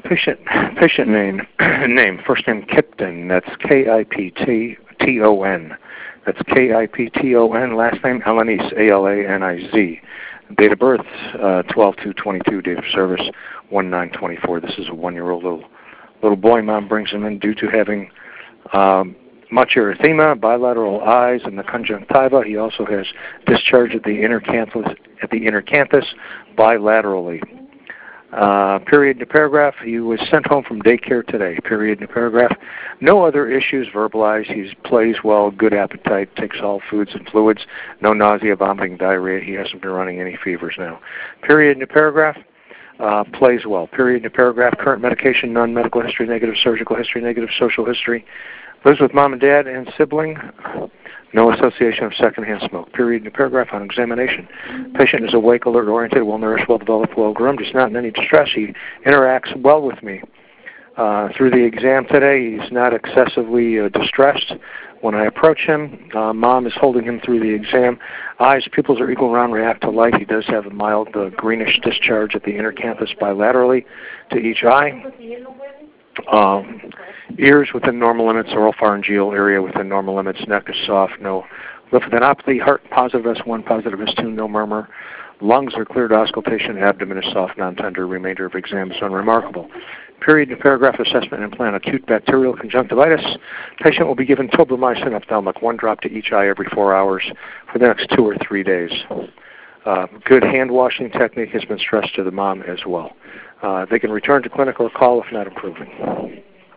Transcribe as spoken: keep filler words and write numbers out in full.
Patient patient name name first name Kipton. That's K I P T T O N. That's K I P T O N. Last name Alaniz, A L A N I Z. Date of birth uh, twelve two twenty-two. Date of service one nine twenty-four. This is a one-year-old little little boy. Mom brings him in due to having um, much erythema, bilateral eyes, and the conjunctiva. He also has discharge at the inner canthus at the inner canthus bilaterally. Uh, period in the paragraph. He was sent home from daycare today. Period in the paragraph. No other issues verbalized. He plays well, good appetite, takes all foods and fluids. No nausea, vomiting, diarrhea. He hasn't been running any fevers now. Period in the paragraph. Uh, plays well. Period in the paragraph. Current medication, none. Medical history, negative. Surgical history, negative. Social history. Lives with mom and dad and sibling. No association of secondhand smoke. Period in the paragraph. On examination, patient is awake, alert, oriented, well-nourished, well-developed, well-groomed. He's not in any distress. He interacts well with me. Uh, through the exam today, he's not excessively uh, distressed. When I approach him, uh, mom is holding him through the exam. Eyes, pupils are equal round, react to light. He does have a mild uh, greenish discharge at the inner canthus bilaterally to each eye. Um, ears within normal limits, oropharyngeal area within normal limits, neck is soft, no lymphadenopathy, heart positive S one, positive S two, no murmur. Lungs are clear to auscultation, abdomen is soft, non-tender, remainder of exam is unremarkable. Period in paragraph assessment and plan acute bacterial conjunctivitis. Patient will be given tobramycin ophthalmic, one drop to each eye every four hours for the next two or three days. Uh, good hand washing technique has been stressed to the mom as well. Uh, they can return to clinic or call if not improving.